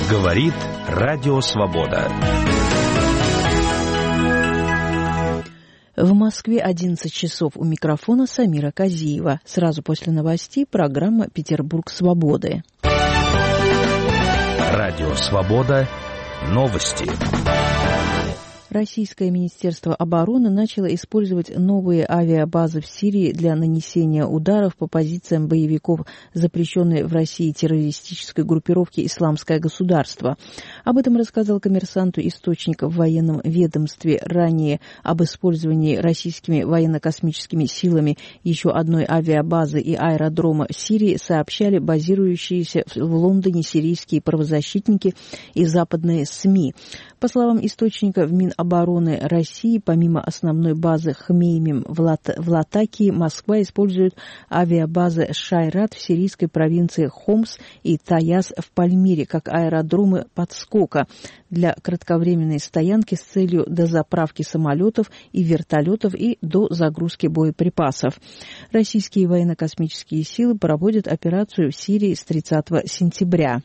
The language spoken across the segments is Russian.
Говорит Радио Свобода. В Москве 11 часов. У микрофона Самира Казиева. Сразу после новостей программа «Петербург свободы». Радио Свобода. Новости. Российское Министерство обороны начало использовать новые авиабазы в Сирии для нанесения ударов по позициям боевиков запрещенной в России террористической группировки «Исламское государство». Об этом рассказал «Коммерсанту» источник в военном ведомстве. Ранее об использовании российскими военно-космическими силами еще одной авиабазы и аэродрома в Сирии сообщали базирующиеся в Лондоне сирийские правозащитники и западные СМИ. По словам источника в Минобороны России, помимо основной базы Хмеймим в Латакии, Москва использует авиабазы Шайрат в сирийской провинции Хомс и Таяз в Пальмире как аэродромы подскока для кратковременной стоянки с целью дозаправки самолетов и вертолетов и до загрузки боеприпасов. Российские военно-космические силы проводят операцию в Сирии с 30 сентября.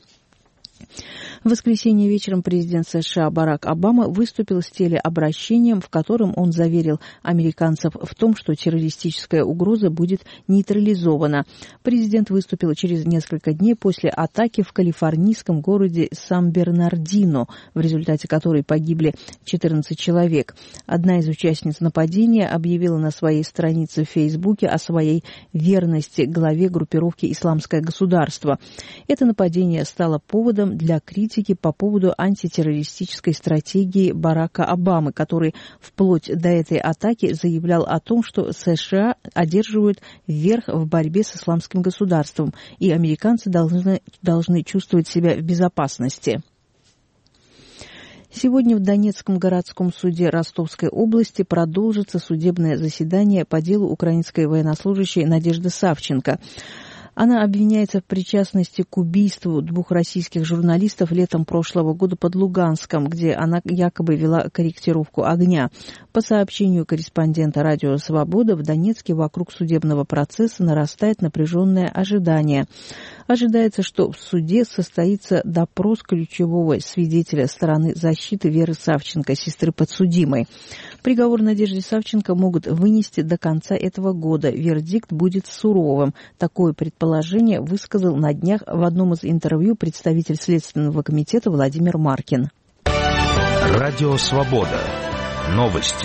В воскресенье вечером президент США Барак Обама выступил с телеобращением, в котором он заверил американцев в том, что террористическая угроза будет нейтрализована. Президент выступил через несколько дней после атаки в калифорнийском городе Сан-Бернардино, в результате которой погибли 14 человек. Одна из участниц нападения объявила на своей странице в Фейсбуке о своей верности главе группировки «Исламское государство». Это нападение стало поводом для критики по поводу антитеррористической стратегии Барака Обамы, который вплоть до этой атаки заявлял о том, что США одерживают верх в борьбе с исламским государством, и американцы должны чувствовать себя в безопасности. Сегодня в Донецком городском суде Ростовской области продолжится судебное заседание по делу украинской военнослужащей Надежды Савченко. Она обвиняется в причастности к убийству двух российских журналистов летом прошлого года под Луганском, где она якобы вела корректировку огня. По сообщению корреспондента «Радио Свобода», в Донецке вокруг судебного процесса нарастает напряженное ожидание. Ожидается, что в суде состоится допрос ключевого свидетеля стороны защиты Веры Савченко, сестры подсудимой. Приговор Надежде Савченко могут вынести до конца этого года. Вердикт будет суровым. Такое предположение высказал на днях в одном из интервью представитель Следственного комитета Владимир Маркин. Радио Свобода. Новости.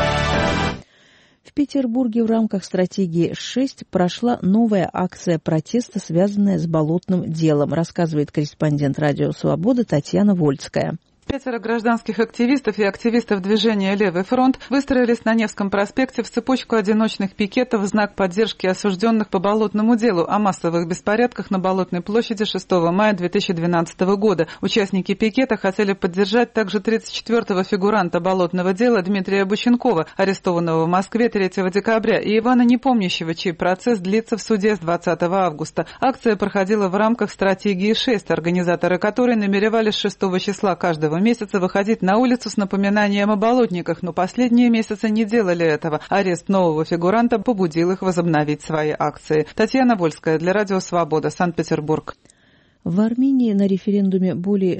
В Петербурге в рамках стратегии 6 прошла новая акция протеста, связанная с болотным делом, рассказывает корреспондент «Радио Свобода» Татьяна Вольская. 5 гражданских активистов и активистов движения «Левый фронт» выстроились на Невском проспекте в цепочку одиночных пикетов в знак поддержки осужденных по болотному делу о массовых беспорядках на Болотной площади 6 мая 2012 года. Участники пикета хотели поддержать также 34-го фигуранта болотного дела Дмитрия Бущенкова, арестованного в Москве 3 декабря, и Ивана Непомнящего, чей процесс длится в суде с 20 августа. Акция проходила в рамках стратегии 6, организаторы которой намеревались 6 числа каждого месяца выходить на улицу с напоминанием о болотниках, но последние месяцы не делали этого. Арест нового фигуранта побудил их возобновить свои акции. Татьяна Вольская для Радио Свобода, Санкт-Петербург. В Армении на референдуме более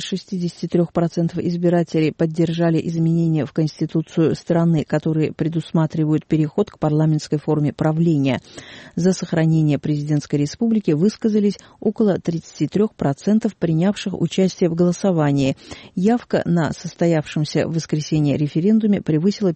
63% избирателей поддержали изменения в Конституцию страны, которые предусматривают переход к парламентской форме правления. За сохранение президентской республики высказались около 33% принявших участие в голосовании. Явка на состоявшемся в воскресенье референдуме превысила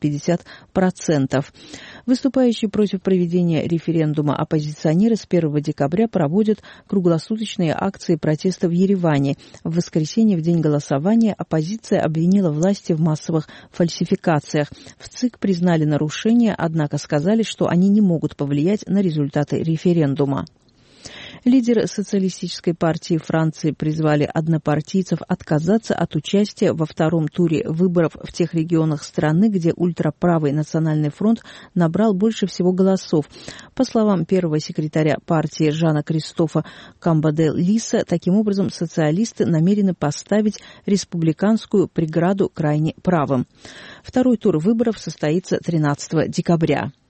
50%. Выступающие против проведения референдума оппозиционеры с 1 декабря проводят круглосуточные акции протеста в Ереване. В воскресенье, в день голосования, оппозиция обвинила власти в массовых фальсификациях. В ЦИК признали нарушения, однако сказали, что они не могут повлиять на результаты референдума. Лидеры социалистической партии Франции призвали однопартийцев отказаться от участия во втором туре выборов в тех регионах страны, где ультраправый Национальный фронт набрал больше всего голосов. По словам первого секретаря партии Жана Кристофа Камбаде-Лиса, таким образом социалисты намерены поставить республиканскую преграду крайне правым. Второй тур выборов состоится 13 декабря.